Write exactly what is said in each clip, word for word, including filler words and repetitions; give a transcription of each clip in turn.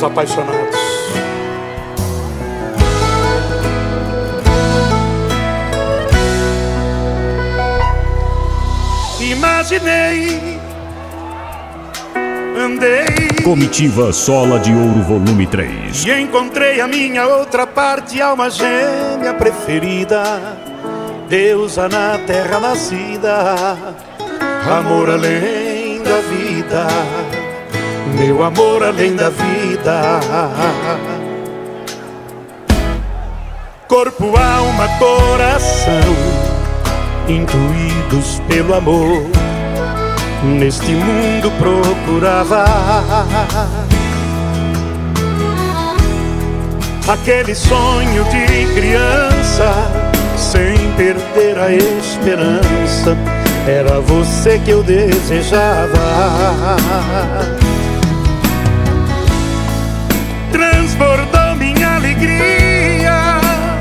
apaixonados. Imaginei, andei, Comitiva Sola de Ouro Volume três. e encontrei a minha outra parte, alma gêmea preferida, deusa na terra nascida, amor além da vida, meu amor além da vida. Corpo, alma, coração, intuídos pelo amor, neste mundo procurava aquele sonho de criança, sem perder a esperança. Era você que eu desejava. Transbordou minha alegria,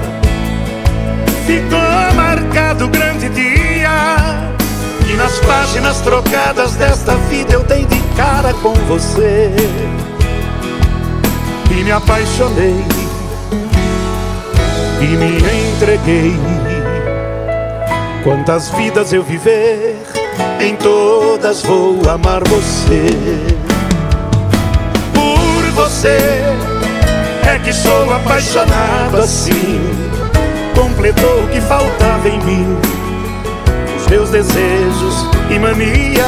ficou marcado o grande dia, e nas páginas trocadas desta vida eu dei de cara com você e me apaixonei e me entreguei. Quantas vidas eu viver, em todas vou amar você. Por você é que sou apaixonado assim. Completou o que faltava em mim, os meus desejos e manias.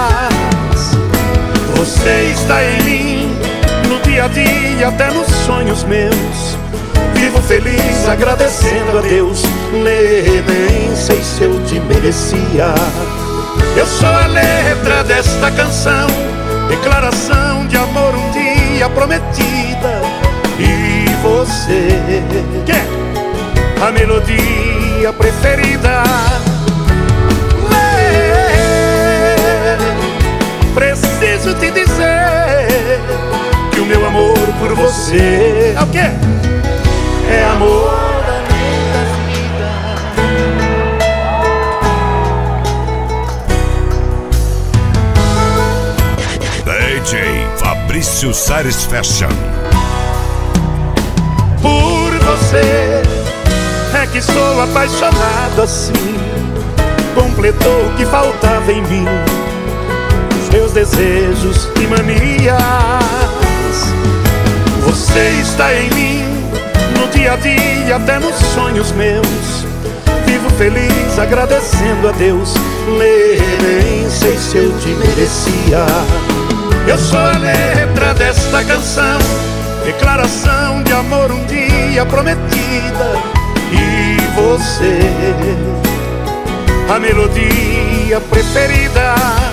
Você está em mim, no dia a dia, até nos sonhos meus. Vivo feliz agradecendo a Deus, nem sei se eu te merecia. Eu sou a letra desta canção, declaração de amor um dia prometida. E você, que é a melodia preferida. Preciso te dizer que o meu amor por você é o quê? É amor além D J Fabrício Sares Fashion. Por você é que sou apaixonado assim. Completou o que faltava em mim, os meus desejos e manias. Você está em mim, no dia a dia, até nos sonhos meus. Vivo feliz agradecendo a Deus, nem sei se eu te merecia. Eu sou a letra desta canção, declaração de amor um dia prometida. E você, a melodia preferida.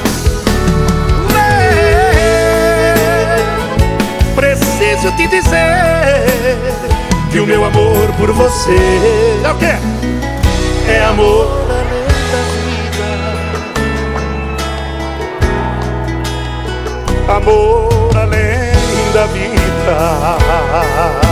Preciso te dizer que o meu amor por você é o quê? É amor além da vida. Amor além da vida.